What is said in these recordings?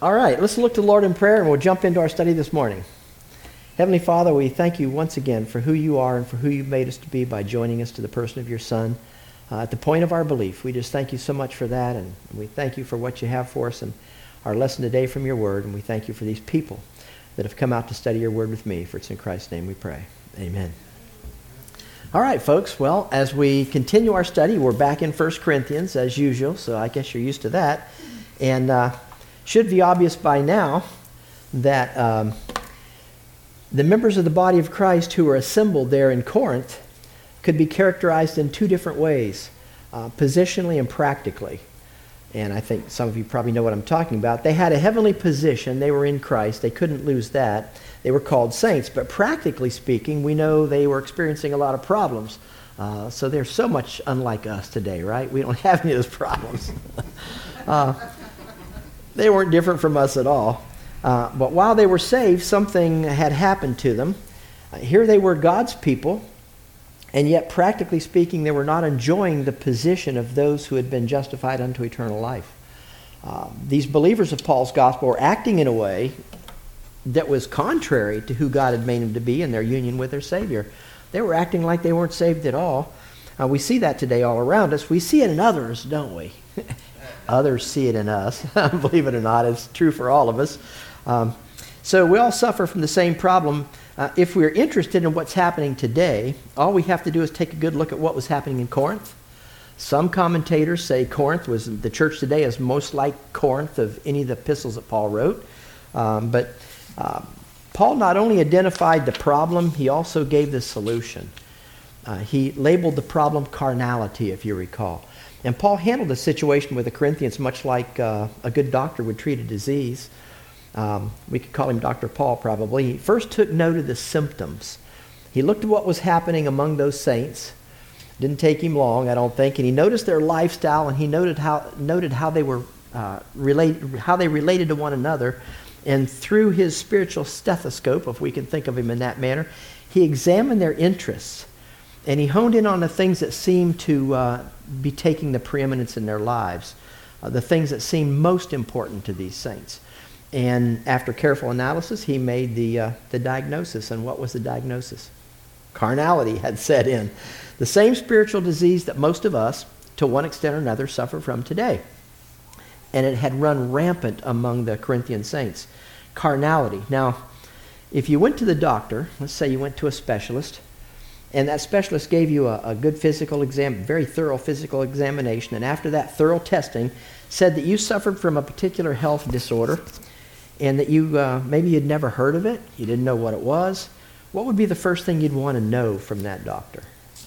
All right, let's look to the Lord in prayer and we'll jump into our study this morning. Heavenly Father, we thank you once again for who you are and for who you've made us to be by joining us to the person of your Son. At the point of our belief, we just thank you so much for that, and we thank you for what you have for us and our lesson today from your word, and we thank you for these people that have come out to study your word with me. For it's in Christ's name we pray. Amen. All right, folks. Well, as we continue our study, we're back in 1 Corinthians as usual, so I guess you're used to that. And should be obvious by now that the members of the body of Christ who were assembled there in Corinth could be characterized in two different ways, positionally and practically. And I think some of you probably know what I'm talking about. They had a heavenly position. They were in Christ. They couldn't lose that. They were called saints. But practically speaking, we know they were experiencing a lot of problems. So they're so much unlike us today, right? We don't have any of those problems. They weren't different from us at all. But while they were saved, something had happened to them. Here they were God's people, and yet practically speaking, they were not enjoying the position of those who had been justified unto eternal life. These believers of Paul's gospel were acting in a way that was contrary to who God had made them to be in their union with their Savior. They were acting like they weren't saved at all. We see that today all around us. We see it in others, don't we? Others see it in us. Believe it or not, it's true for all of us. So we all suffer from the same problem. If we're interested in what's happening today, all we have to do is take a good look at what was happening in Corinth. Some commentators say Corinth was, the church today is most like Corinth of any of the epistles that Paul wrote. But Paul not only identified the problem, he also gave the solution. He labeled the problem carnality, if you recall. And Paul handled the situation with the Corinthians much like a good doctor would treat a disease. We could call him Dr. Paul probably. He first took note of the symptoms. He looked at what was happening among those saints. Didn't take him long, I don't think. And he noticed their lifestyle, and he noted how they were how they related to one another. And through his spiritual stethoscope, if we can think of him in that manner, he examined their interests. And he honed in on the things that seemed to be taking the preeminence in their lives, the things that seemed most important to these saints. And after careful analysis, he made the diagnosis. And what was the diagnosis? Carnality had set in. The same spiritual disease that most of us, to one extent or another, suffer from today. And it had run rampant among the Corinthian saints. Carnality. Now, if you went to the doctor, let's say you went to a specialist, and that specialist gave you a good physical exam, very thorough physical examination, and after that thorough testing, said that you suffered from a particular health disorder, and that you maybe you'd never heard of it, you didn't know what it was, what would be the first thing you'd want to know from that doctor?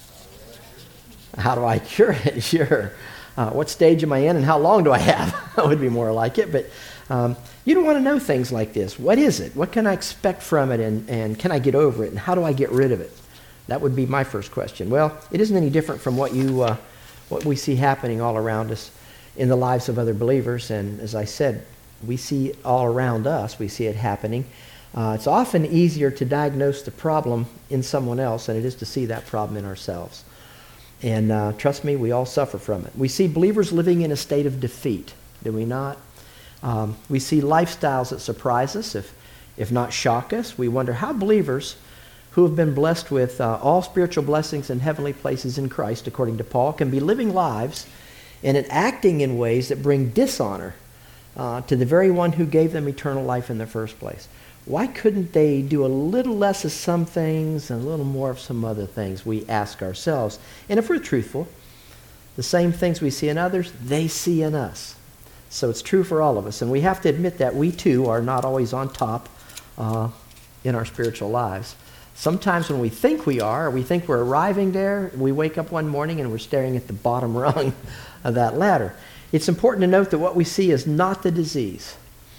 How do I cure it? Sure. What stage am I in and how long do I have? That would be more like it, but you don't want to know things like this. What is it? What can I expect from it, and can I get over it, and how do I get rid of it? That would be my first question. Well, it isn't any different from what we see happening all around us in the lives of other believers, and as I said, we see it all around us. We see it happening. It's often easier to diagnose the problem in someone else than it is to see that problem in ourselves. And trust me, we all suffer from it. We see believers living in a state of defeat, do we not? We see lifestyles that surprise us, if not shock us. We wonder how believers who have been blessed with all spiritual blessings in heavenly places in Christ, according to Paul, can be living lives and acting in ways that bring dishonor to the very one who gave them eternal life in the first place. Why couldn't they do a little less of some things and a little more of some other things, we ask ourselves. And if we're truthful, the same things we see in others, they see in us. So it's true for all of us. And we have to admit that we too are not always on top in our spiritual lives. Sometimes when we think we are, or we think we're arriving there, we wake up one morning and we're staring at the bottom rung of that ladder. It's important to note that what we see is not the disease.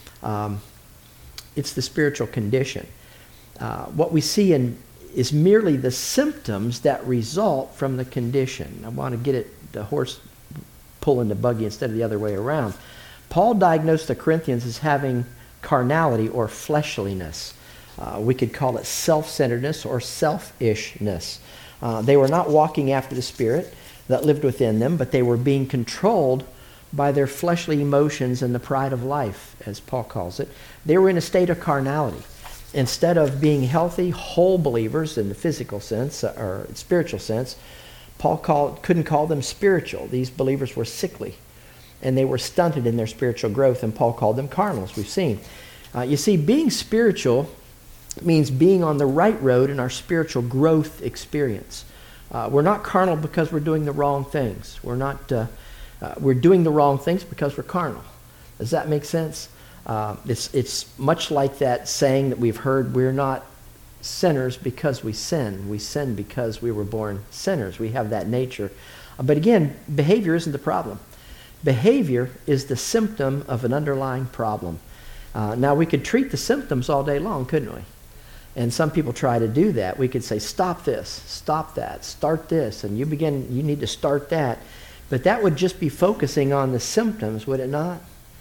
It's the spiritual condition. What we see is merely the symptoms that result from the condition. I want to get it, the horse pulling the buggy instead of the other way around. Paul diagnosed the Corinthians as having carnality or fleshliness. We could call it self-centeredness or selfishness. They were not walking after the Spirit that lived within them, but they were being controlled by their fleshly emotions and the pride of life, as Paul calls it. They were in a state of carnality. Instead of being healthy, whole believers in the physical sense or spiritual sense, Paul couldn't call them spiritual. These believers were sickly, and they were stunted in their spiritual growth, and Paul called them carnal, as we've seen. You see, being spiritual means being on the right road in our spiritual growth experience. We're not carnal because we're doing the wrong things. We're doing the wrong things because we're carnal. Does that make sense? It's much like that saying that we've heard, we're not sinners because we sin. We sin because we were born sinners. We have that nature. But again, behavior isn't the problem. Behavior is the symptom of an underlying problem. Now, we could treat the symptoms all day long, couldn't we? And some people try to do that. We could say, stop this, stop that, start this, and you need to start that. But that would just be focusing on the symptoms, would it not?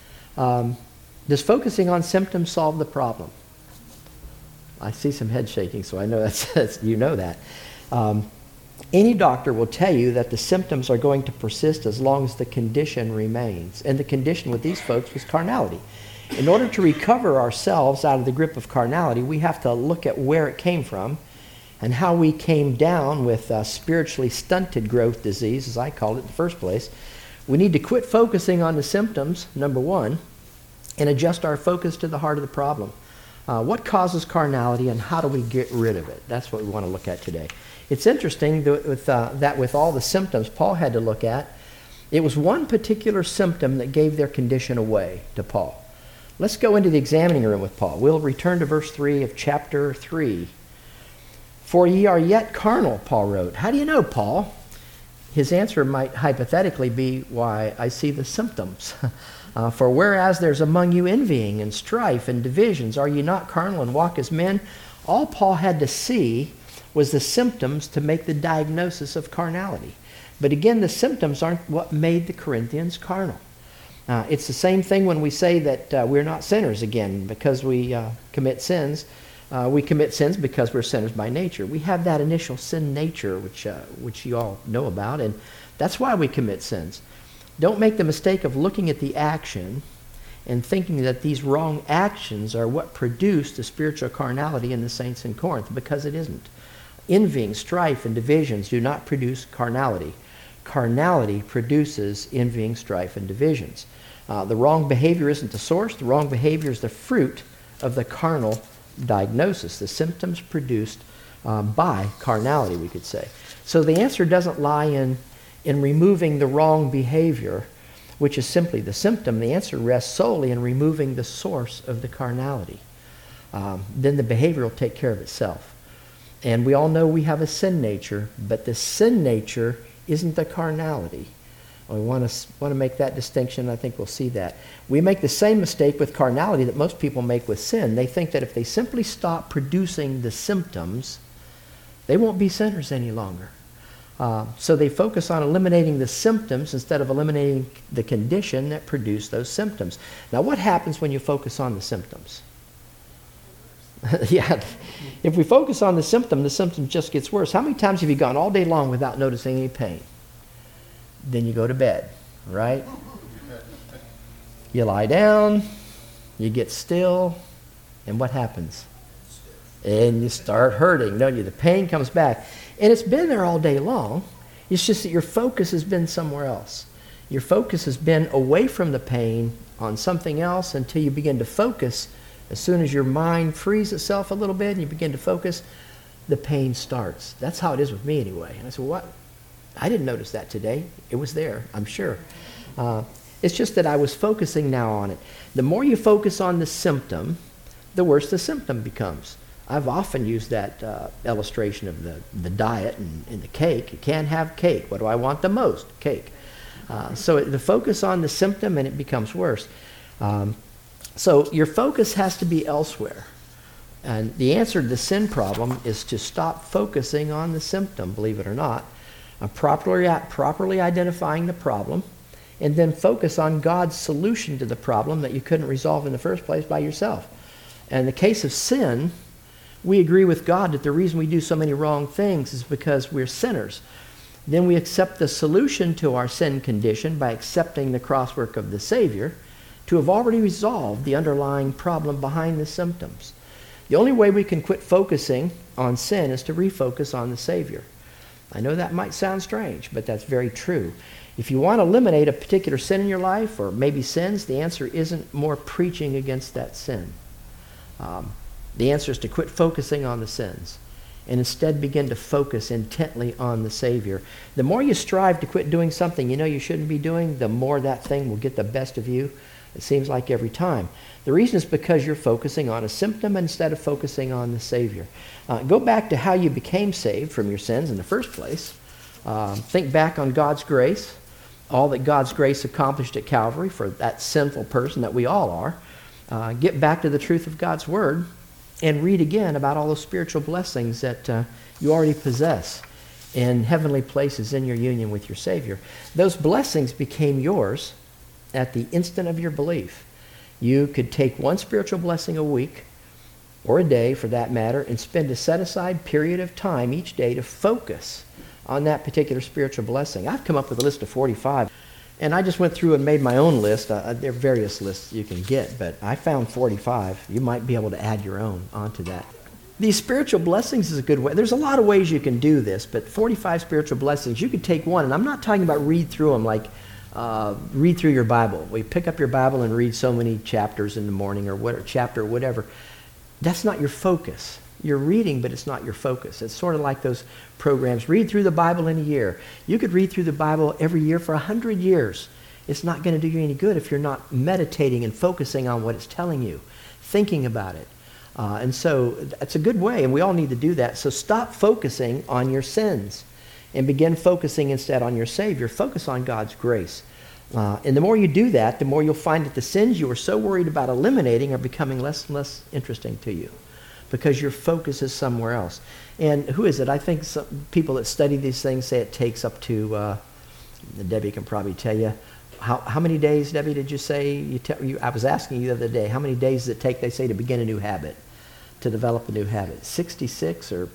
Does focusing on symptoms solve the problem? I see some head shaking, so I know that's you know that. Any doctor will tell you that the symptoms are going to persist as long as the condition remains. And the condition with these folks was carnality. In order to recover ourselves out of the grip of carnality, we have to look at where it came from and how we came down with spiritually stunted growth disease, as I called it in the first place. We need to quit focusing on the symptoms, number one, and adjust our focus to the heart of the problem. What causes carnality and how do we get rid of it? That's what we want to look at today. It's interesting that with all the symptoms Paul had to look at, it was one particular symptom that gave their condition away to Paul. Let's go into the examining room with Paul. We'll return to verse 3 of chapter 3. For ye are yet carnal, Paul wrote. How do you know, Paul? His answer might hypothetically be, why, I see the symptoms. For whereas there's among you envying and strife and divisions, are ye not carnal and walk as men? All Paul had to see was the symptoms to make the diagnosis of carnality. But again, the symptoms aren't what made the Corinthians carnal. It's the same thing when we say that we're not sinners again because we commit sins. We commit sins because we're sinners by nature. We have that initial sin nature, which you all know about, and that's why we commit sins. Don't make the mistake of looking at the action and thinking that these wrong actions are what produced the spiritual carnality in the saints in Corinth, because it isn't. Envying, strife, and divisions do not produce carnality. Carnality produces envying, strife, and divisions. The wrong behavior isn't the source. The wrong behavior is the fruit of the carnal diagnosis, the symptoms produced by carnality, we could say. So the answer doesn't lie in removing the wrong behavior, which is simply the symptom. The answer rests solely in removing the source of the carnality. Then the behavior will take care of itself. And we all know we have a sin nature, but the sin nature isn't the carnality. We want to make that distinction. I think we'll see that. We make the same mistake with carnality that most people make with sin. They think that if they simply stop producing the symptoms, they won't be sinners any longer. So they focus on eliminating the symptoms instead of eliminating the condition that produced those symptoms. Now, what happens when you focus on the symptoms? Yeah, if we focus on the symptom just gets worse. How many times have you gone all day long without noticing any pain? Then you go to bed, right? You lie down, you get still, and what happens? And you start hurting, don't you? The pain comes back. And it's been there all day long. It's just that your focus has been somewhere else. Your focus has been away from the pain on something else until you begin to focus. As soon as your mind frees itself a little bit and you begin to focus, the pain starts. That's how it is with me anyway. And I said, what? I didn't notice that today. It was there, I'm sure. It's just that I was focusing now on it. The more you focus on the symptom, the worse the symptom becomes. I've often used that illustration of the diet and the cake. You can't have cake. What do I want the most? Cake. So the focus on the symptom and it becomes worse. So your focus has to be elsewhere. And the answer to the sin problem is to stop focusing on the symptom, believe it or not, properly identifying the problem, and then focus on God's solution to the problem that you couldn't resolve in the first place by yourself. And in the case of sin, we agree with God that the reason we do so many wrong things is because we're sinners. Then we accept the solution to our sin condition by accepting the cross work of the Savior to have already resolved the underlying problem behind the symptoms. The only way we can quit focusing on sin is to refocus on the Savior. I know that might sound strange, but that's very true. If you want to eliminate a particular sin in your life, or maybe sins, the answer isn't more preaching against that sin. The answer is to quit focusing on the sins and instead begin to focus intently on the Savior. The more you strive to quit doing something you know you shouldn't be doing, the more that thing will get the best of you. It seems like every time. The reason is because you're focusing on a symptom instead of focusing on the Savior. Go back to how you became saved from your sins in the first place. Think back on God's grace, all that God's grace accomplished at Calvary for that sinful person that we all are. Get back to the truth of God's Word and read again about all those spiritual blessings that you already possess in heavenly places in your union with your Savior. Those blessings became yours at the instant of your belief. You could take one spiritual blessing a week, or a day for that matter, and spend a set-aside period of time each day to focus on that particular spiritual blessing. I've come up with a list of 45, and I just went through and made my own list. There are various lists you can get, but I found 45. You might be able to add your own onto that. These spiritual blessings is a good way. There's a lot of ways you can do this, but 45 spiritual blessings, you could take one, and I'm not talking about read through them like read through your Bible. We pick up your Bible and read so many chapters in the morning or whatever. That's not your focus. You're reading, but it's not your focus. It's sort of like those programs. Read through the Bible in a year. You could read through the Bible every year for 100 years. It's not going to do you any good if you're not meditating and focusing on what it's telling you, thinking about it. And so that's a good way, and we all need to do that. So stop focusing on your sins and begin focusing instead on your Savior. Focus on God's grace. And the more you do that, the more you'll find that the sins you were so worried about eliminating are becoming less and less interesting to you because your focus is somewhere else. And who is it? I think some people that study these things say it takes up to, Debbie can probably tell you, how many days, Debbie, did you say? I was asking you the other day, how many days does it take, they say, to begin a new habit, to develop a new habit? 66 or...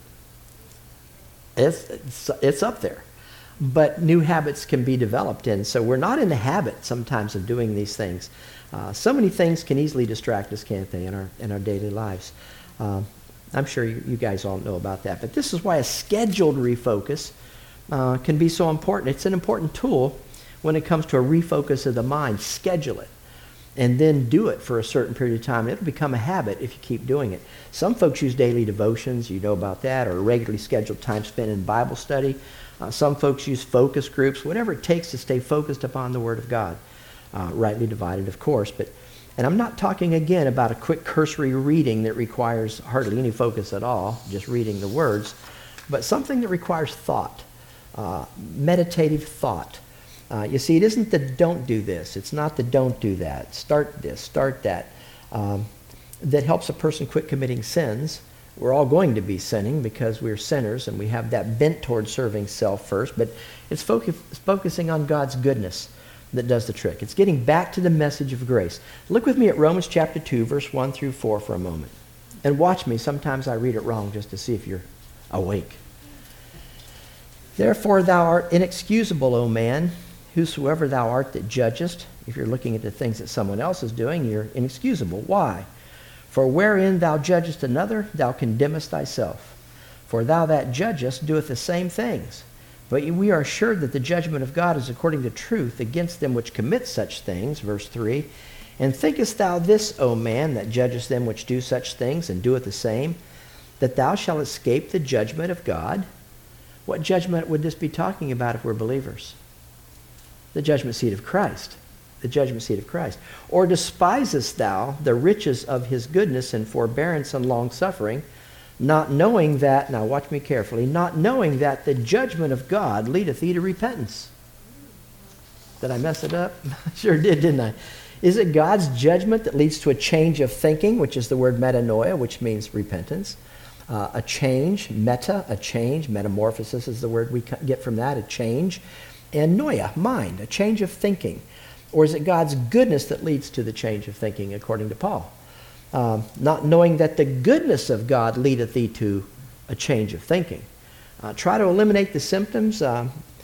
It's up there. But new habits can be developed, and so we're not in the habit sometimes of doing these things. So many things can easily distract us, can't they, in our daily lives? I'm sure you guys all know about that. But this is why a scheduled refocus can be so important. It's an important tool when it comes to a refocus of the mind. Schedule it, and then do it for a certain period of time. It'll become a habit if you keep doing it. Some folks use daily devotions, you know about that, or regularly scheduled time spent in Bible study. Some folks use focus groups, whatever it takes to stay focused upon the Word of God. Rightly divided, of course. And I'm not talking again about a quick cursory reading that requires hardly any focus at all, just reading the words, but something that requires thought, meditative thought. You see, it isn't the don't do this. It's not the don't do that. Start this, start that. That helps a person quit committing sins. We're all going to be sinning because we're sinners and we have that bent towards serving self first, but it's focusing on God's goodness that does the trick. It's getting back to the message of grace. Look with me at Romans chapter 2, verse 1 through 4 for a moment. And watch me. Sometimes I read it wrong just to see if you're awake. Therefore thou art inexcusable, O man, whosoever thou art that judgest. If you're looking at the things that someone else is doing, you're inexcusable. Why? For wherein thou judgest another, thou condemnest thyself. For thou that judgest doeth the same things. But we are assured that the judgment of God is according to truth against them which commit such things. Verse 3. And thinkest thou this, O man, that judgest them which do such things, and doeth the same, that thou shalt escape the judgment of God? What judgment would this be talking about if we're believers? The judgment seat of Christ. The judgment seat of Christ. Or despisest thou the riches of his goodness and forbearance and long-suffering, not knowing that, now watch me carefully, not knowing that the judgment of God leadeth thee to repentance. Did I mess it up? Sure did, didn't I? Is it God's judgment that leads to a change of thinking, which is the word metanoia, which means repentance? A change, a change, metamorphosis is the word we get from that, a change. And noia, mind, a change of thinking. Or is it God's goodness that leads to the change of thinking, according to Paul? Not knowing that the goodness of God leadeth thee to a change of thinking. Try to eliminate the symptoms.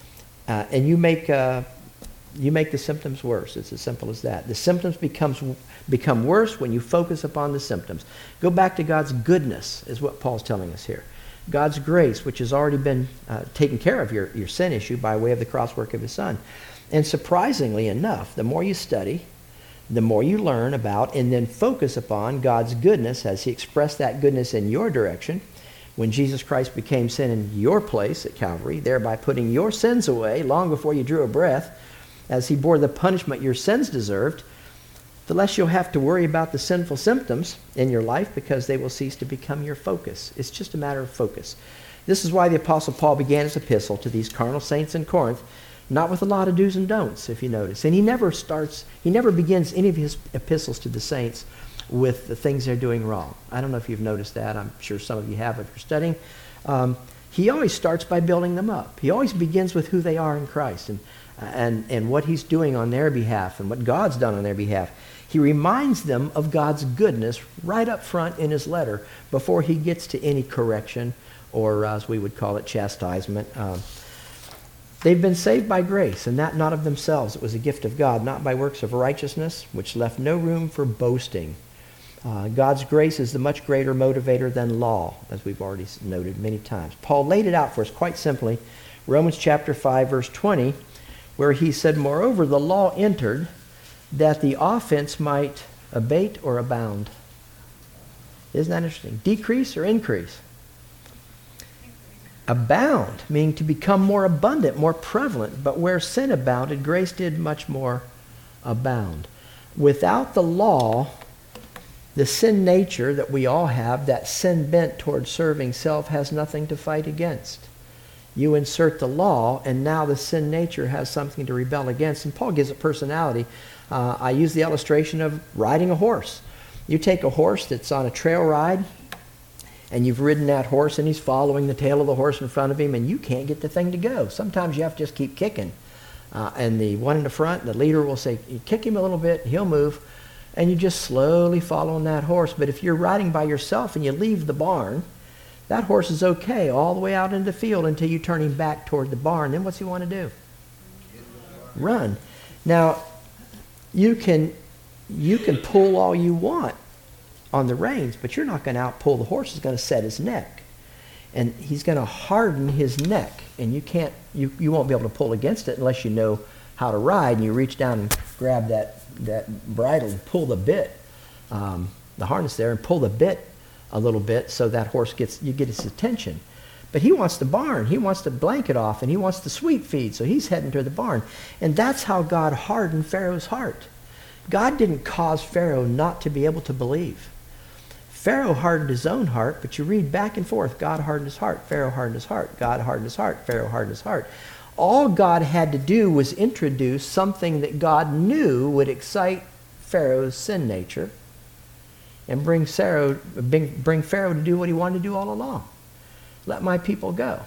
and you make the symptoms worse. It's as simple as that. The symptoms become worse when you focus upon the symptoms. Go back to God's goodness, is what Paul's telling us here. God's grace, which has already been taken care of your sin issue by way of the cross work of his Son. And surprisingly enough, the more you study, the more you learn about and then focus upon God's goodness as he expressed that goodness in your direction when Jesus Christ became sin in your place at Calvary, thereby putting your sins away long before you drew a breath, as he bore the punishment your sins deserved, the less you'll have to worry about the sinful symptoms in your life because they will cease to become your focus. It's just a matter of focus. This is why the Apostle Paul began his epistle to these carnal saints in Corinth, not with a lot of do's and don'ts, if you notice. And he never begins any of his epistles to the saints with the things they're doing wrong. I don't know if you've noticed that. I'm sure some of you have if you're studying. He always starts by building them up. He always begins with who they are in Christ and what he's doing on their behalf and what God's done on their behalf. He reminds them of God's goodness right up front in his letter before he gets to any correction or, as we would call it, chastisement. They've been saved by grace, and that not of themselves. It was a gift of God, not by works of righteousness, which left no room for boasting. God's grace is the much greater motivator than law, as we've already noted many times. Paul laid it out for us quite simply. Romans chapter 5, verse 20, where he said, "Moreover, the law entered that the offense might abate or abound." Isn't that interesting? Decrease or increase? Abound, meaning to become more abundant, more prevalent. But where sin abounded, grace did much more abound. Without the law, the sin nature that we all have, that sin bent toward serving self, has nothing to fight against. You insert the law, and now the sin nature has something to rebel against. And Paul gives it personality. I use the illustration of riding a horse. You take a horse that's on a trail ride, and you've ridden that horse, and he's following the tail of the horse in front of him, and you can't get the thing to go. Sometimes you have to just keep kicking. And the one in the front, the leader will say, you kick him a little bit, he'll move, and you just slowly following that horse. But if you're riding by yourself and you leave the barn, that horse is okay all the way out into the field until you turn him back toward the barn. Then what's he want to do? Run. Now, you can pull all you want on the reins, but you're not going to outpull the horse. Is going to set his neck, and he's going to harden his neck, and you won't be able to pull against it unless you know how to ride. And you reach down and grab that bridle and pull the bit, the harness there, and pull the bit a little bit so that horse get his attention. But he wants the barn. He wants the blanket off, and he wants the sweet feed, so he's heading to the barn. And that's how God hardened Pharaoh's heart. God didn't cause Pharaoh not to be able to believe. Pharaoh hardened his own heart, but you read back and forth, God hardened his heart, Pharaoh hardened his heart, God hardened his heart, Pharaoh hardened his heart. All God had to do was introduce something that God knew would excite Pharaoh's sin nature and bring Pharaoh to do what he wanted to do all along. Let my people go.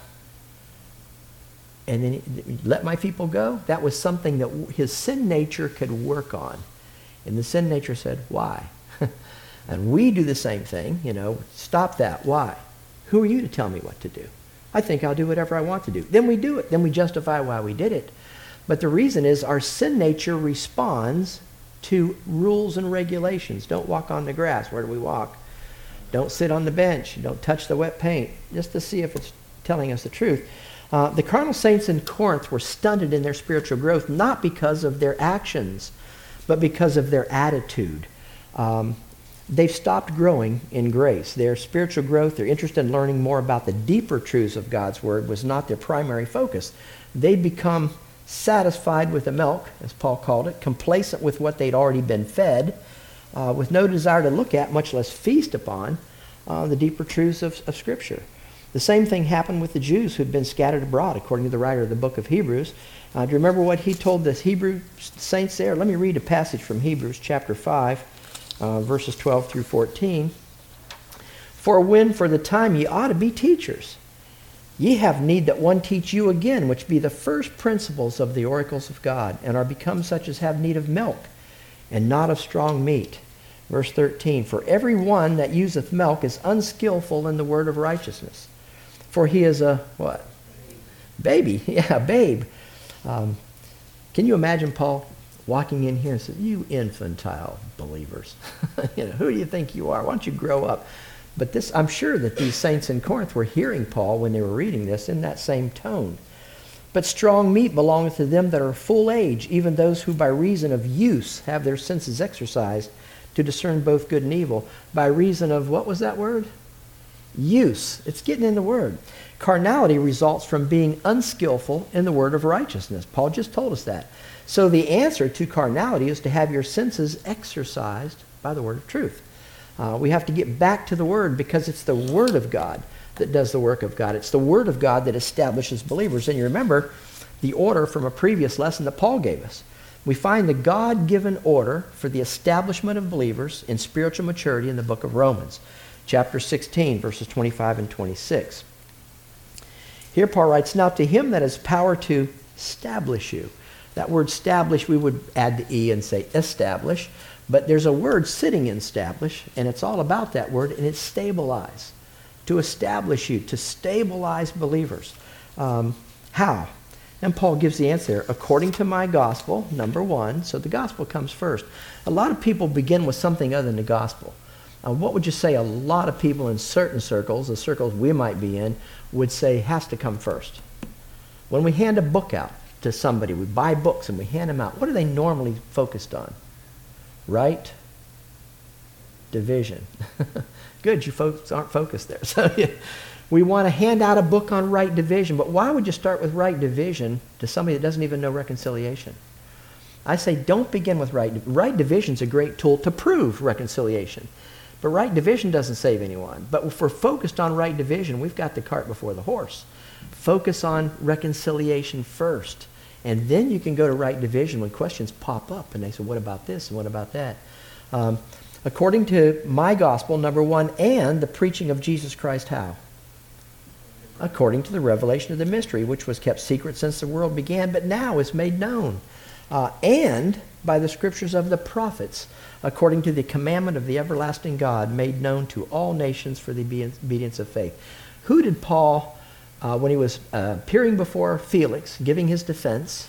And then let my people go, that was something that his sin nature could work on. And the sin nature said, why? And we do the same thing, stop that. Why? Who are you to tell me what to do? I think I'll do whatever I want to do. Then we do it. Then we justify why we did it. But the reason is our sin nature responds to rules and regulations. Don't walk on the grass. Where do we walk? Don't sit on the bench. Don't touch the wet paint. Just to see if it's telling us the truth. The carnal saints in Corinth were stunted in their spiritual growth, not because of their actions, but because of their attitude. They've stopped growing in grace. Their spiritual growth, their interest in learning more about the deeper truths of God's Word was not their primary focus. They'd become satisfied with the milk, as Paul called it, complacent with what they'd already been fed, with no desire to look at, much less feast upon, the deeper truths of Scripture. The same thing happened with the Jews who'd been scattered abroad, according to the writer of the book of Hebrews. Do you remember what he told the Hebrew saints there? Let me read a passage from Hebrews chapter 5. Verses 12 through 14. For when for the time ye ought to be teachers, ye have need that one teach you again, which be the first principles of the oracles of God, and are become such as have need of milk, and not of strong meat. Verse 13. For every one that useth milk is unskillful in the word of righteousness. For he is a, what? Baby. Yeah, babe. Can you imagine Paul walking in here and saying, "You infantile believers, who do you think you are? Why don't you grow up?" But this, I'm sure that these saints in Corinth were hearing Paul when they were reading this in that same tone. But strong meat belongeth to them that are full age, even those who by reason of use have their senses exercised to discern both good and evil. By reason of, what was that word? Use. It's getting in the word. Carnality results from being unskillful in the word of righteousness. Paul just told us that. So the answer to carnality is to have your senses exercised by the word of truth. We have to get back to the word because it's the word of God that does the work of God. It's the word of God that establishes believers. And you remember the order from a previous lesson that Paul gave us. We find the God-given order for the establishment of believers in spiritual maturity in the book of Romans, chapter 16, verses 25 and 26. Here Paul writes, "Now to him that has power to establish you." That word establish, we would add the E and say establish. But there's a word sitting in establish, and it's all about that word, and it's stabilize. To establish you, to stabilize believers. How? And Paul gives the answer, according to my gospel, number one. So the gospel comes first. A lot of people begin with something other than the gospel. What would you say a lot of people in certain circles, the circles we might be in, would say has to come first? When we hand a book out to somebody, we buy books and we hand them out, what are they normally focused on? Right division. Good, you folks aren't focused there. So we want to hand out a book on right division, but why would you start with right division to somebody that doesn't even know reconciliation? I say don't begin with right division is a great tool to prove reconciliation, but right division doesn't save anyone. But if we're focused on right division, we've got the cart before the horse. Focus on reconciliation first. And then you can go to right division when questions pop up and they say, what about this and what about that? According to my gospel, number one, and the preaching of Jesus Christ, how? According to the revelation of the mystery, which was kept secret since the world began, but now is made known. And by the scriptures of the prophets, according to the commandment of the everlasting God, made known to all nations for the obedience of faith. Who did Paul... when he was appearing before Felix, giving his defense,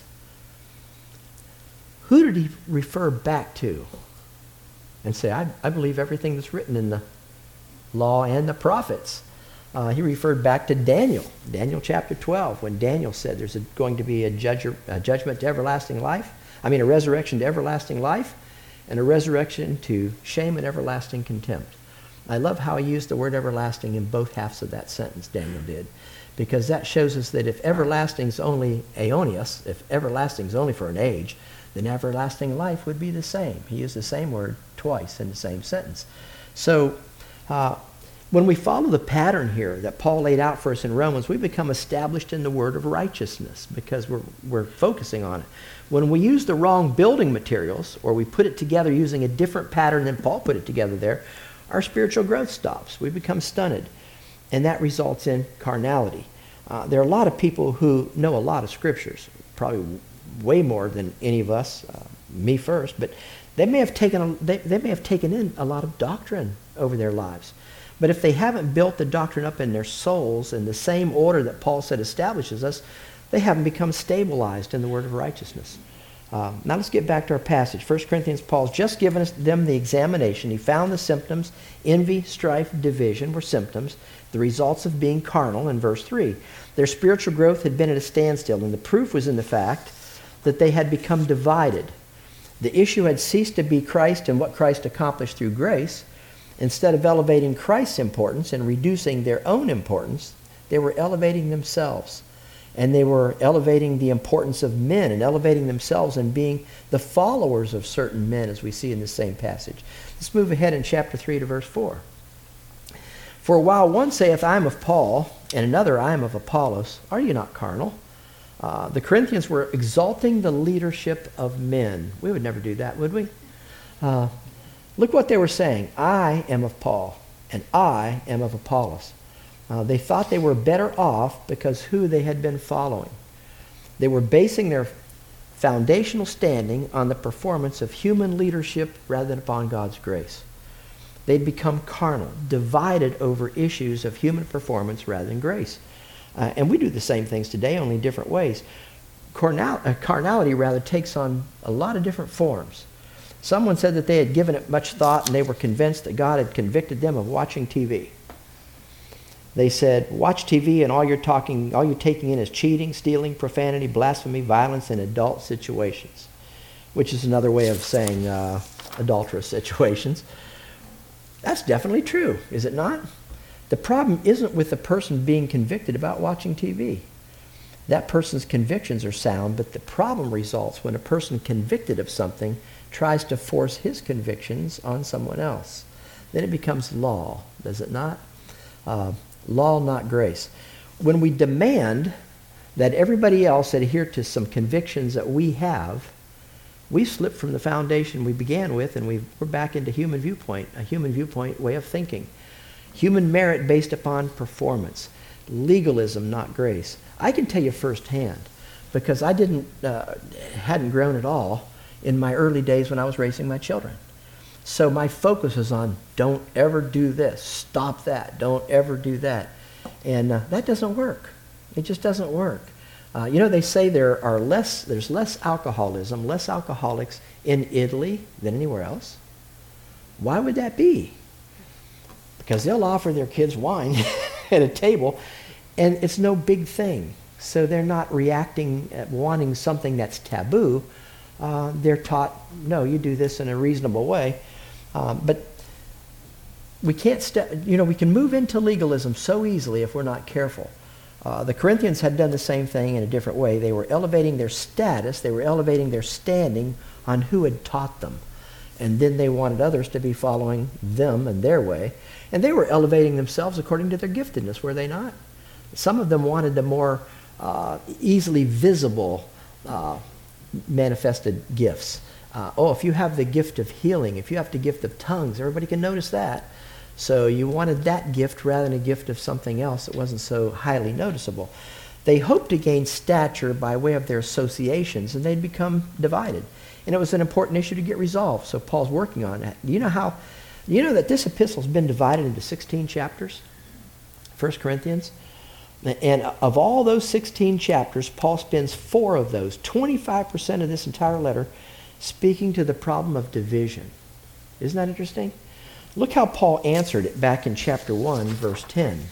who did he refer back to and say, I believe everything that's written in the law and the prophets? He referred back to Daniel chapter 12, when Daniel said there's going to be a judgment to everlasting life, a resurrection to everlasting life, and a resurrection to shame and everlasting contempt. I love how he used the word everlasting in both halves of that sentence, Daniel did. Because that shows us that if everlasting is only aeonios, if everlasting is only for an age, then everlasting life would be the same. He used the same word twice in the same sentence. So when we follow the pattern here that Paul laid out for us in Romans, we become established in the word of righteousness because we're focusing on it. When we use the wrong building materials, or we put it together using a different pattern than Paul put it together there, our spiritual growth stops. We become stunted. And that results in carnality. There are a lot of people who know a lot of scriptures, probably way more than any of us, me first, but they may have taken in a lot of doctrine over their lives. But if they haven't built the doctrine up in their souls in the same order that Paul said establishes us, they haven't become stabilized in the word of righteousness. Now let's get back to our passage. 1 Corinthians, Paul's just given them the examination. He found the symptoms. Envy, strife, division were symptoms. The results of being carnal in verse 3. Their spiritual growth had been at a standstill, and the proof was in the fact that they had become divided. The issue had ceased to be Christ and what Christ accomplished through grace. Instead of elevating Christ's importance and reducing their own importance, they were elevating themselves. And they were elevating the importance of men and elevating themselves and being the followers of certain men, as we see in this same passage. Let's move ahead in chapter 3 to verse 4. For while one saith, I am of Paul, and another, I am of Apollos, are you not carnal? The Corinthians were exalting the leadership of men. We would never do that, would we? Look what they were saying. I am of Paul, and I am of Apollos. They thought they were better off because who they had been following. They were basing their foundational standing on the performance of human leadership rather than upon God's grace. They'd become carnal, divided over issues of human performance rather than grace. And we do the same things today, only in different ways. carnality rather takes on a lot of different forms. Someone said that they had given it much thought and they were convinced that God had convicted them of watching TV. They said, watch TV and all you're taking in is cheating, stealing, profanity, blasphemy, violence, and adult situations, which is another way of saying adulterous situations. That's definitely true, is it not? The problem isn't with the person being convicted about watching TV. That person's convictions are sound, but the problem results when a person convicted of something tries to force his convictions on someone else. Then it becomes law, does it not? Law, not grace. When we demand that everybody else adhere to some convictions that we have, we slip from the foundation we began with, and we're back into a human viewpoint way of thinking. Human merit based upon performance. Legalism, not grace. I can tell you firsthand, because I hadn't grown at all in my early days when I was raising my children. So my focus was on, don't ever do this, stop that, don't ever do that. And that doesn't work. It just doesn't work. They say there's less alcoholism, less alcoholics in Italy than anywhere else. Why would that be? Because they'll offer their kids wine at a table, and it's no big thing. So they're not reacting at wanting something that's taboo. They're taught, no, you do this in a reasonable way. But we can't we can move into legalism so easily if we're not careful. The Corinthians had done the same thing in a different way. They were elevating their status, they were elevating their standing on who had taught them. And then they wanted others to be following them and their way. And they were elevating themselves according to their giftedness, were they not? Some of them wanted the more easily visible manifested gifts. If you have the gift of healing, if you have the gift of tongues, everybody can notice that. So you wanted that gift rather than a gift of something else that wasn't so highly noticeable. They hoped to gain stature by way of their associations, and they'd become divided. And it was an important issue to get resolved, so Paul's working on that. Do you know that this epistle's been divided into 16 chapters? 1 Corinthians? And of all those 16 chapters, Paul spends 4 of those, 25% of this entire letter, speaking to the problem of division. Isn't that interesting? Look how Paul answered it back in chapter 1, verse 10.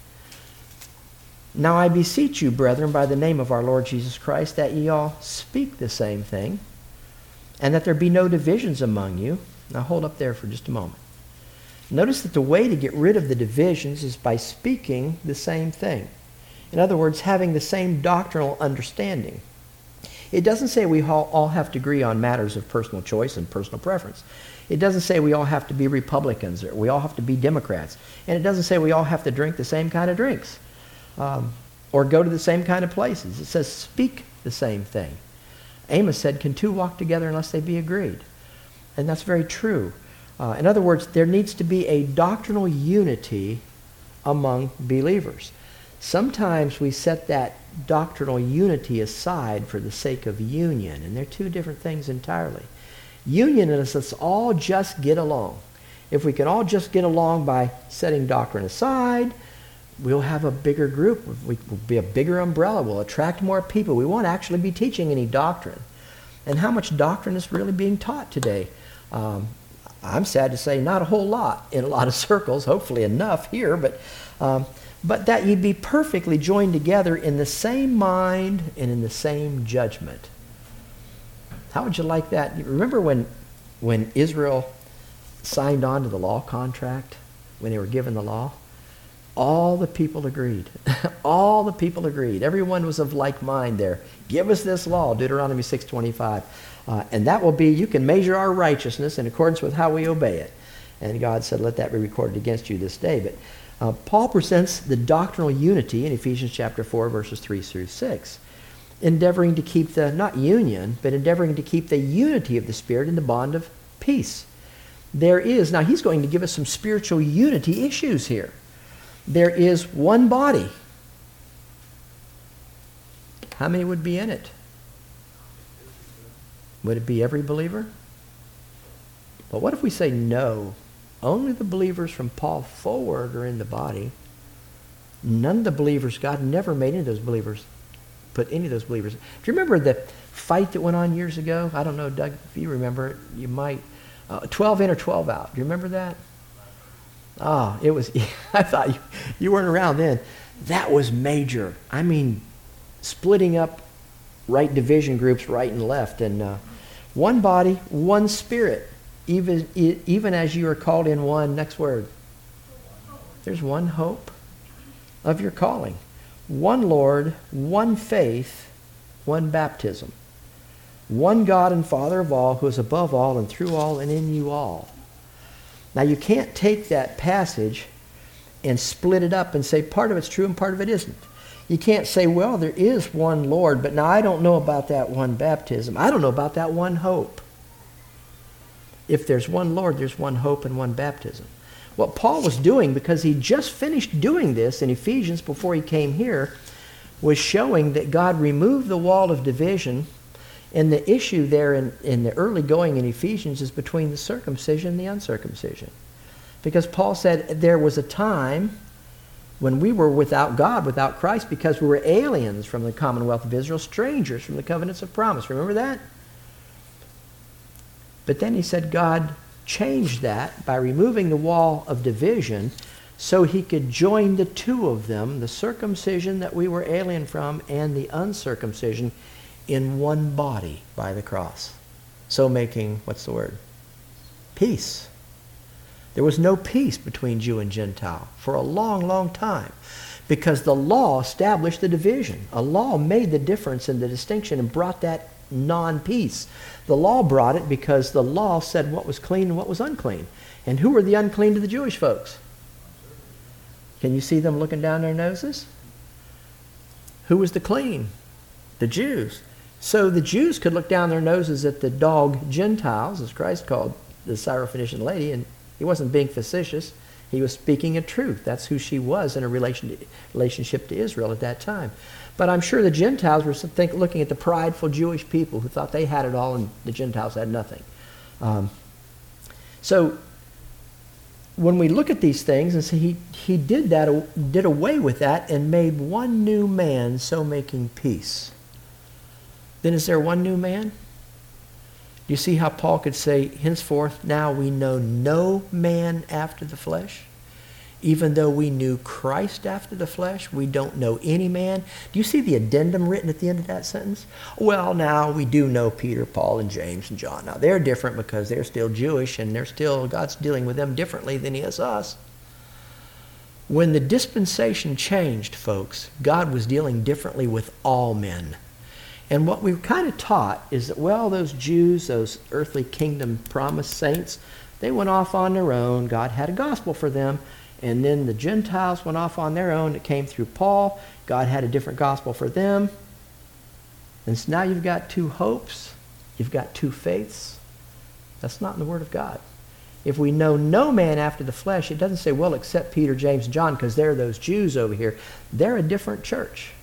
Now I beseech you, brethren, by the name of our Lord Jesus Christ, that ye all speak the same thing, and that there be no divisions among you. Now hold up there for just a moment. Notice that the way to get rid of the divisions is by speaking the same thing. In other words, having the same doctrinal understanding. It doesn't say we all have to agree on matters of personal choice and personal preference. It doesn't say we all have to be Republicans or we all have to be Democrats. And it doesn't say we all have to drink the same kind of drinks or go to the same kind of places. It says speak the same thing. Amos said, can two walk together unless they be agreed? And that's very true. In other words, there needs to be a doctrinal unity among believers. Sometimes we set that doctrinal unity aside for the sake of union, and they're two different things entirely. Union is let's all just get along. If we can all just get along by setting doctrine aside, we'll have a bigger group. We'll be a bigger umbrella. We'll attract more people. We won't actually be teaching any doctrine. And how much doctrine is really being taught today? I'm sad to say not a whole lot in a lot of circles, hopefully enough here, but that you'd be perfectly joined together in the same mind and in the same judgment. How would you like that? You remember when Israel signed on to the law contract, when they were given the law? All the people agreed. All the people agreed. Everyone was of like mind there. Give us this law, Deuteronomy 6:25. And that will be, you can measure our righteousness in accordance with how we obey it. And God said, let that be recorded against you this day. But Paul presents the doctrinal unity in Ephesians chapter 4, verses 3 through 6. Endeavoring to keep not union, but endeavoring to keep the unity of the Spirit in the bond of peace. Now he's going to give us some spiritual unity issues here. There is one body. How many would be in it? Would it be every believer? But what if we say no? Only the believers from Paul forward are in the body. None of the believers, God never made into those believers put any of those believers. Do you remember the fight that went on years ago? I don't know, Doug, if you remember it, you might. 12 in or 12 out. Do you remember that? Oh, it was, I thought you weren't around then. That was major. I mean, splitting up right division groups right and left. And one body, one spirit. Even as you are called in one, next word. There's one hope of your calling. One Lord, one faith, one baptism. One God and Father of all, who is above all and through all and in you all. Now you can't take that passage and split it up and say part of it's true and part of it isn't. You can't say, well, there is one Lord, but now I don't know about that one baptism. I don't know about that one hope. If there's one Lord, there's one hope and one baptism. What Paul was doing, because he just finished doing this in Ephesians before he came here, was showing that God removed the wall of division. And the issue there in the early going in Ephesians is between the circumcision and the uncircumcision. Because Paul said there was a time when we were without God, without Christ, because we were aliens from the commonwealth of Israel, strangers from the covenants of promise. Remember that? But then he said God changed that by removing the wall of division so he could join the two of them, the circumcision that we were alien from and the uncircumcision, in one body by the cross. So making, what's the word? Peace. There was no peace between Jew and Gentile for a long, long time because the law established the division. A law made the difference and the distinction and brought that non-peace. The law brought it because the law said what was clean and what was unclean. And who were the unclean to the Jewish folks? Can you see them looking down their noses? Who was the clean? The Jews. So the Jews could look down their noses at the dog Gentiles, as Christ called the Syrophoenician lady, and he wasn't being facetious. He was speaking a truth. That's who she was in a relationship to Israel at that time. But I'm sure the Gentiles were looking at the prideful Jewish people who thought they had it all and the Gentiles had nothing. So when we look at these things and see he did away with that and made one new man, so making peace. Then is there one new man? Do you see how Paul could say, henceforth now we know no man after the flesh? Even though we knew Christ after the flesh, we don't know any man. Do you see the addendum written at the end of that sentence? Well, now we do know Peter, Paul, and James, and John. Now they're different because they're still Jewish and God's dealing with them differently than he is us. When the dispensation changed, folks, God was dealing differently with all men. And what we've kind of taught is that, well, those Jews, those earthly kingdom promised saints, they went off on their own. God had a gospel for them. And then the Gentiles went off on their own. It came through Paul. God had a different gospel for them. And so now you've got two hopes. You've got two faiths. That's not in the Word of God. If we know no man after the flesh, it doesn't say, well, except Peter, James, and John, because they're those Jews over here. They're a different church.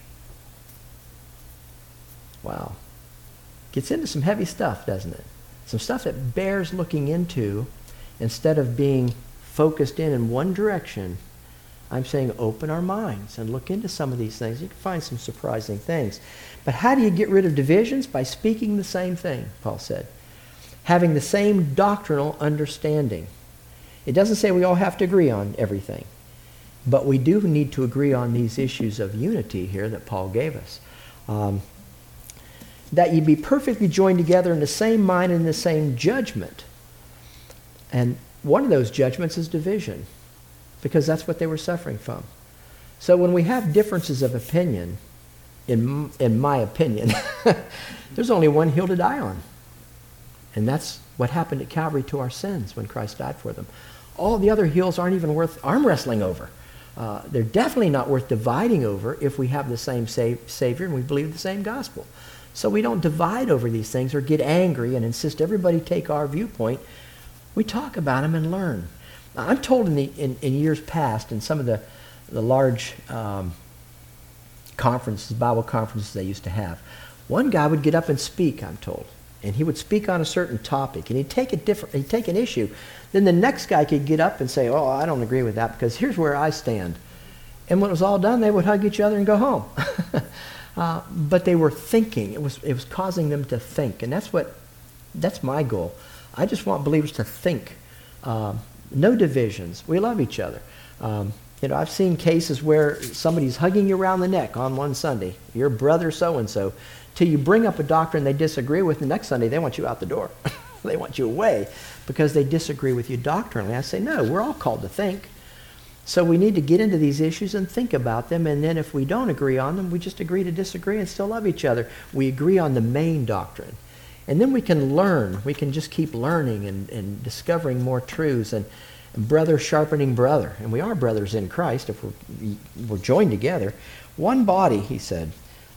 Wow. Gets into some heavy stuff, doesn't it? Some stuff that bears looking into instead of being focused in one direction. I'm saying open our minds and look into some of these things. You can find some surprising things. But how do you get rid of divisions? By speaking the same thing, Paul said. Having the same doctrinal understanding. It doesn't say we all have to agree on everything. But we do need to agree on these issues of unity here that Paul gave us. That you be perfectly joined together in the same mind and the same judgment. And one of those judgments is division, because that's what they were suffering from. So when we have differences of opinion, in my opinion, there's only one hill to die on. And that's what happened at Calvary to our sins when Christ died for them. All the other hills aren't even worth arm wrestling over. They're definitely not worth dividing over if we have the same Savior and we believe the same gospel. So we don't divide over these things or get angry and insist everybody take our viewpoint. We talk about them and learn. Now, I'm told in years past, in some of the large conferences, Bible conferences they used to have, one guy would get up and speak, I'm told. And he would speak on a certain topic. And he'd take an issue. Then the next guy could get up and say, oh, I don't agree with that because here's where I stand. And when it was all done, they would hug each other and go home. but they were thinking. It was causing them to think, and that's my goal. I just want believers to think. No divisions. We love each other. I've seen cases where somebody's hugging you around the neck on one Sunday, your brother so-and-so, till you bring up a doctrine they disagree with, the next Sunday they want you out the door. They want you away because they disagree with you doctrinally. I say, no, we're all called to think. So we need to get into these issues and think about them, and then if we don't agree on them, we just agree to disagree and still love each other. We agree on the main doctrine. And then we can learn. We can just keep learning and discovering more truths, and brother sharpening brother. And we are brothers in Christ if we're joined together. One body, he said.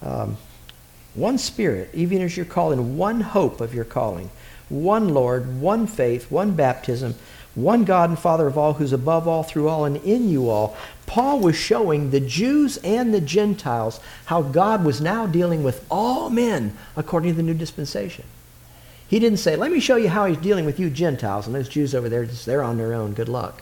One Spirit, even as you're called, in one hope of your calling. One Lord, one faith, one baptism, one God and Father of all, who's above all, through all, and in you all. Paul was showing the Jews and the Gentiles how God was now dealing with all men according to the new dispensation. He didn't say, let me show you how he's dealing with you Gentiles, and those Jews over there, they're on their own, good luck.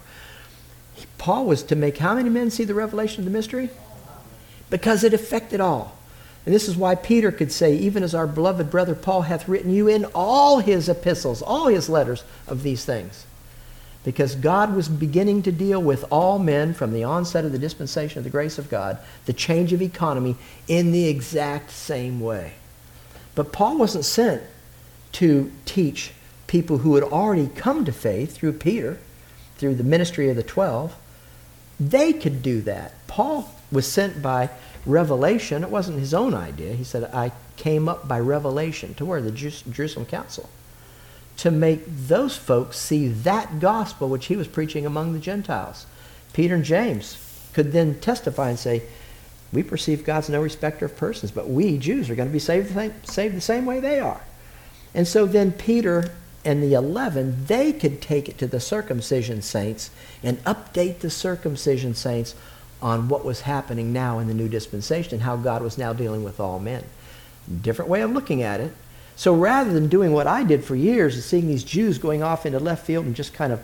Paul was to make how many men see the revelation of the mystery? Because it affected all. And this is why Peter could say, even as our beloved brother Paul hath written you in all his epistles, all his letters of these things. Because God was beginning to deal with all men from the onset of the dispensation of the grace of God, the change of economy, in the exact same way. But Paul wasn't sent to teach people who had already come to faith through Peter, through the ministry of the 12. They could do that. Paul was sent by revelation. It wasn't his own idea. He said, I came up by revelation to where? The Jerusalem Council. To make those folks see that gospel which he was preaching among the Gentiles. Peter and James could then testify and say, we perceive God's no respecter of persons, but we Jews are going to be saved the same way they are. And so then Peter and the 11, they could take it to the circumcision saints and update the circumcision saints on what was happening now in the new dispensation and how God was now dealing with all men. Different way of looking at it. So rather than doing what I did for years, is seeing these Jews going off into left field and just kind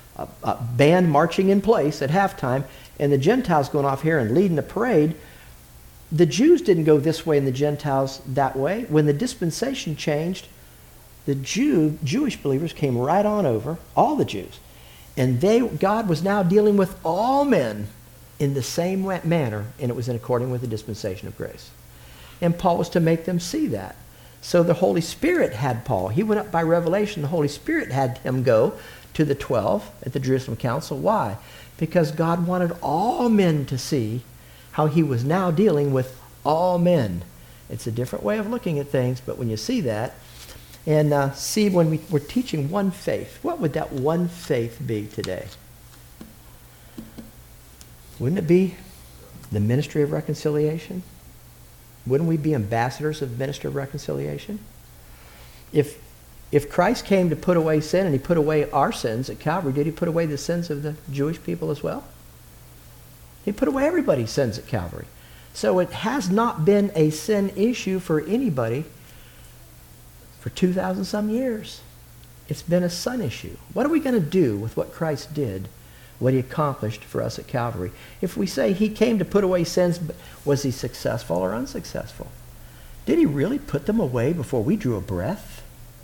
of band marching in place at halftime, and the Gentiles going off here and leading the parade, the Jews didn't go this way and the Gentiles that way. When the dispensation changed, the Jewish believers came right on over, all the Jews. And God was now dealing with all men in the same manner, and it was in according with the dispensation of grace. And Paul was to make them see that. So the Holy Spirit had Paul. He went up by revelation. The Holy Spirit had him go to the 12 at the Jerusalem Council. Why? Because God wanted all men to see how he was now dealing with all men. It's a different way of looking at things, but when you see that, and see when we're teaching one faith, what would that one faith be today? Wouldn't it be the ministry of reconciliation? Wouldn't we be ambassadors of the ministry of reconciliation? If Christ came to put away sin and he put away our sins at Calvary, did he put away the sins of the Jewish people as well? He put away everybody's sins at Calvary. So it has not been a sin issue for anybody for 2,000 some years. It's been a son issue. What are we going to do with what Christ did, what he accomplished for us at Calvary? If we say he came to put away sins, was he successful or unsuccessful? Did he really put them away before we drew a breath?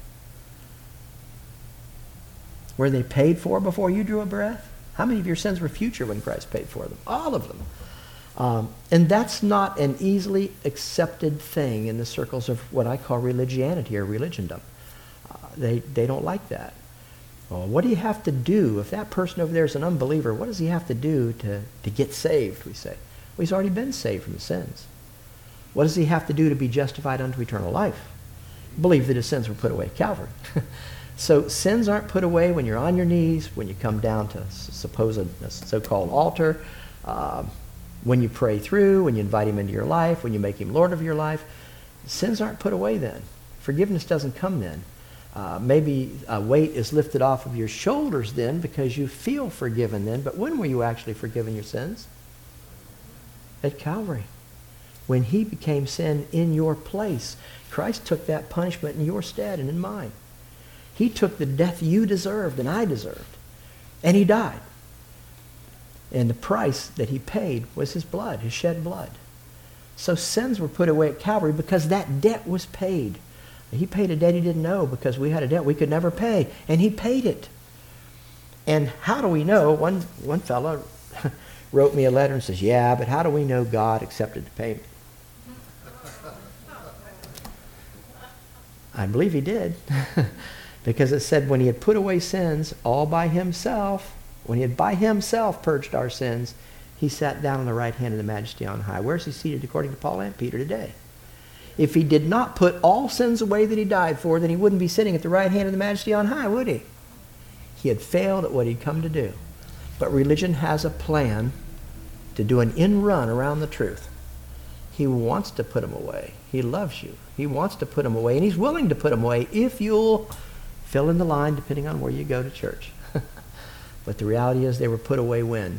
Were they paid for before you drew a breath? How many of your sins were future when Christ paid for them? All of them. And that's not an easily accepted thing in the circles of what I call religianity or religiondom. They don't like that. Well, what do you have to do if that person over there is an unbeliever? What does he have to do to get saved, we say? Well, he's already been saved from his sins. What does he have to do to be justified unto eternal life? Believe that his sins were put away at Calvary. So sins aren't put away when you're on your knees, when you come down to suppose a so-called altar, when you pray through, when you invite him into your life, when you make him Lord of your life. Sins aren't put away then. Forgiveness doesn't come then. Maybe a weight is lifted off of your shoulders then because you feel forgiven then. But when were you actually forgiven your sins? At Calvary. When he became sin in your place. Christ took that punishment in your stead and in mine. He took the death you deserved and I deserved. And he died. And the price that he paid was his blood, his shed blood. So sins were put away at Calvary because that debt was paid. He paid a debt he didn't know because we had a debt we could never pay, and he paid it. And how do we know? One fellow wrote me a letter and says, yeah, but how do we know God accepted the payment? I believe he did. Because it said when he had put away sins all by himself, when he had by himself purged our sins, he sat down on the right hand of the Majesty on high. Where's he seated according to Paul and Peter today? If he did not put all sins away that he died for, then he wouldn't be sitting at the right hand of the Majesty on high, would he? He had failed at what he'd come to do. But religion has a plan to do an in run around the truth. He wants to put them away. He loves you. He wants to put them away, and he's willing to put them away if you'll fill in the line depending on where you go to church. But the reality is they were put away when?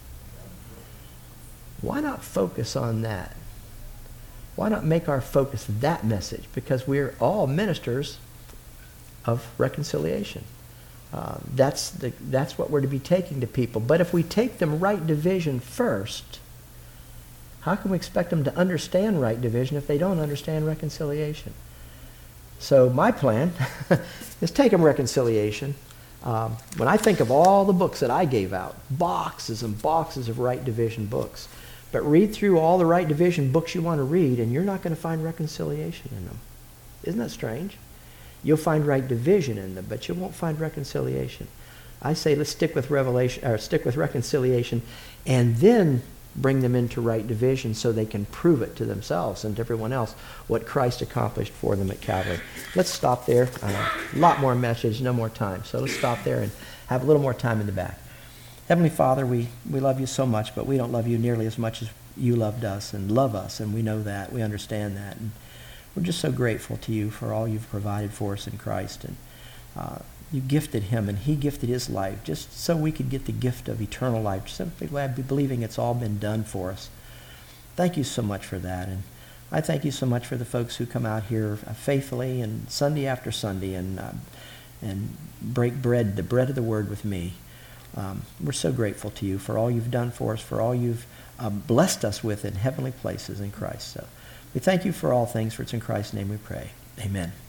Why not focus on that? Why not make our focus that message? Because we're all ministers of reconciliation. That's what we're to be taking to people. But if we take them right division first, how can we expect them to understand right division if they don't understand reconciliation? So my plan is take them reconciliation. When I think of all the books that I gave out, boxes and boxes of right division books, but read through all the right division books you want to read, and you're not going to find reconciliation in them. Isn't that strange? You'll find right division in them, but you won't find reconciliation. I say let's stick with reconciliation, and then bring them into right division so they can prove it to themselves and to everyone else what Christ accomplished for them at Calvary. Let's stop there. A lot more message, no more time. So let's stop there and have a little more time in the back. Heavenly Father, we love you so much, but we don't love you nearly as much as you loved us and love us, and we know that. We understand that. And we're just so grateful to you for all you've provided for us in Christ. And you gifted him, and he gifted his life just so we could get the gift of eternal life, simply believing it's all been done for us. Thank you so much for that. And I thank you so much for the folks who come out here faithfully and Sunday after Sunday and break bread, the bread of the word with me. We're so grateful to you for all you've done for us, for all you've blessed us with in heavenly places in Christ. So we thank you for all things, for it's in Christ's name we pray. Amen.